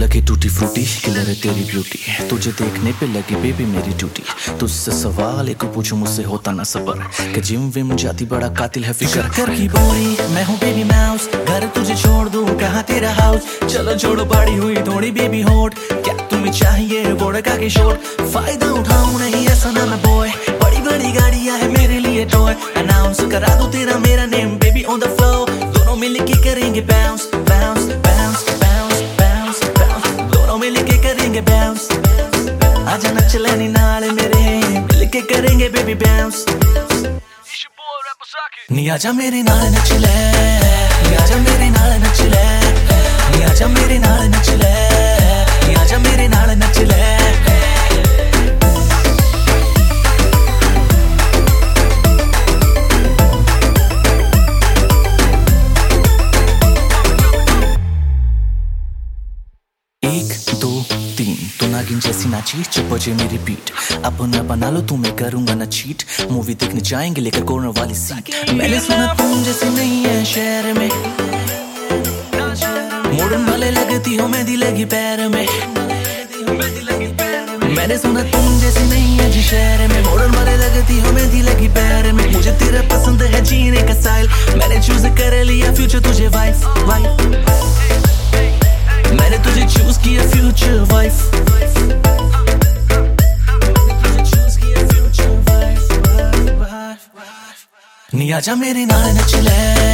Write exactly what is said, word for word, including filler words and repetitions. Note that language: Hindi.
लगे टूटी फ्रूटी किलर है तेरी ब्यूटी, तुझे देखने पे लगी बेबी मेरी ड्यूटी। तुझसे सवाल एक पूछूं मुझसे होता ना सबर, कि जिम विम जाती बड़ा कातिल है फिकर। कर की बोरी मैं हूँ बेबी माउस, घर तुझे छोड़ दूँ कहाँ तेरा हाउस। चलो छोड़ो बड़ी हुई थोड़ी बेबी होट, क्या तुम्हें चाहिए वोडका की शॉट। फायदा उठाऊं नहीं ऐसा ना मैं बॉय, बड़ी बड़ी गाड़ियाँ है मेरे लिए टॉय। अनाउंस करा दूं तेरा मेरा name baby on the floor, दोनों मिलके करेंगे bounce bounce bounce bounce bounce bounce, दोनों मिलके करेंगे बाउंस। आजा नच लेनी नाल मेरे, मिलके करेंगे बेबी बाउंस। नी आजा मेरे नाल नच ले, नी आजा मेरे नाल नच ले, नी आजा मेरे नाल नच ले, नी आजा मेरे नाल नच ले। एक दो तीन तो नागिन जैसी नाची, चुप बजे मेरी बीट। अपना बना लो तुम्हें करूंगा ना चीट, मूवी देखने जाएंगे लेकर कॉर्नर वाली सीट। मैंने सुना तुम जैसी नहीं है शहर में, मॉडर्न वाले लगती हो मेहंदी लगी पैर में। मैंने सुना तुम जैसी नहीं है जी शहर में, मॉडर्न वाले लगती हो मेहंदी लगी पैर में। मुझे तेरा पसंद है जीने का स्टाइल, मैंने चूज कर लिया फ्यूचर तुझे वाइफ वाइफ। मैंने तुझे चूज किया फ्यूचर वाइफ, नी आजा मेरे नाल नच ले,